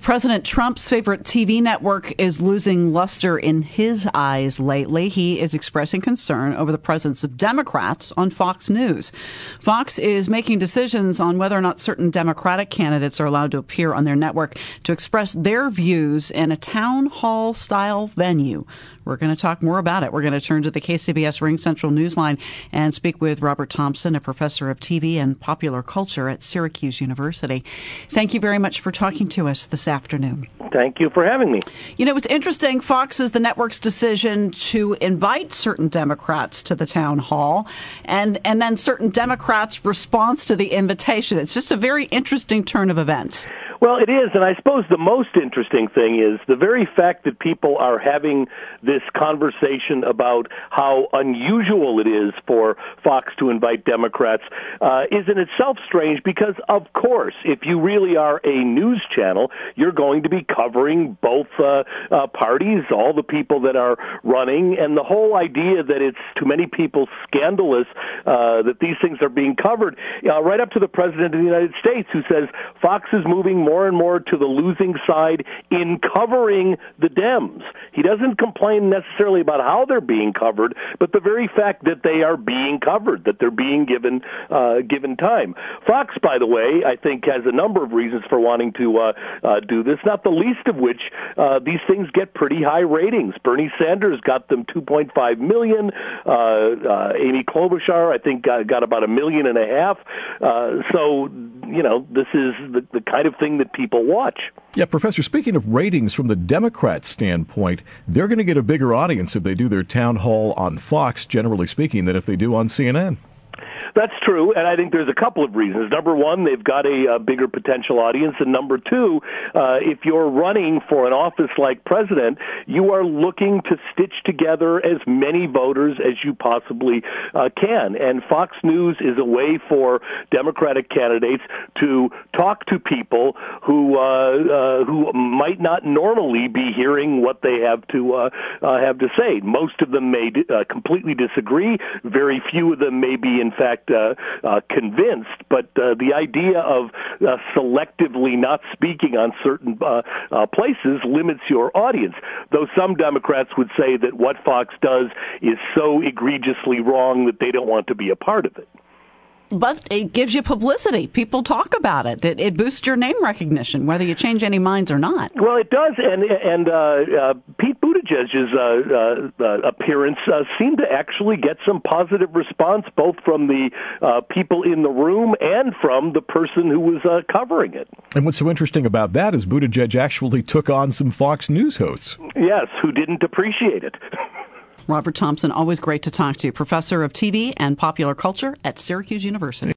President Trump's favorite TV network is losing luster in his eyes lately. He is expressing concern over the presence of Democrats on Fox News. Fox is making decisions on whether or not certain Democratic candidates are allowed to appear on their network to express their views in a town hall style venue. We're going to talk more about it. We're going to turn to the KCBS Ring Central Newsline and speak with Robert Thompson, a professor of TV and popular culture at Syracuse University. Thank you very much for talking to us this afternoon. Thank you for having me. You know, it's interesting. Fox is the network's decision to invite certain Democrats to the town hall, and then certain Democrats' response to the invitation. It's just a very interesting turn of events. Well, it is, and I suppose the most interesting thing is the very fact that people are having this conversation about how unusual it is for Fox to invite Democrats is in itself strange because, of course, if you really are a news channel, you're going to be covering both parties, all the people that are running, and the whole idea that it's to many people scandalous that these things are being covered, right up to the President of the United States, who says Fox is moving more and more to the losing side in covering the Dems. He doesn't complain necessarily about how they're being covered, but the very fact that they are being covered, that they're being given time. Fox, by the way, I think has a number of reasons for wanting to do this, not the least of which these things get pretty high ratings. Bernie Sanders got them 2.5 million. Amy Klobuchar, I think, got about 1.5 million. So, you know, this is the kind of thing that people watch. Yeah, Professor, speaking of ratings from the Democrat standpoint, they're going to get a bigger audience if they do their town hall on Fox, generally speaking, than if they do on CNN. That's true, and I think there's a couple of reasons. Number one, they've got a bigger potential audience, and number two, if you're running for an office like president, you are looking to stitch together as many voters as you possibly can, and Fox News is a way for Democratic candidates to talk to people who might not normally be hearing what they have to say. Most of them may completely disagree. Very few of them may be, in fact, convinced, but the idea of selectively not speaking on certain places limits your audience, though some Democrats would say that what Fox does is so egregiously wrong that they don't want to be a part of it. But it gives you publicity. People talk about it. It boosts your name recognition, whether you change any minds or not. Well, it does, and Pete Buttigieg's appearance seemed to actually get some positive response, both from the people in the room and from the person who was covering it. And what's so interesting about that is Buttigieg actually took on some Fox News hosts. Yes, who didn't appreciate it. Robert Thompson, always great to talk to you. Professor of TV and popular culture at Syracuse University.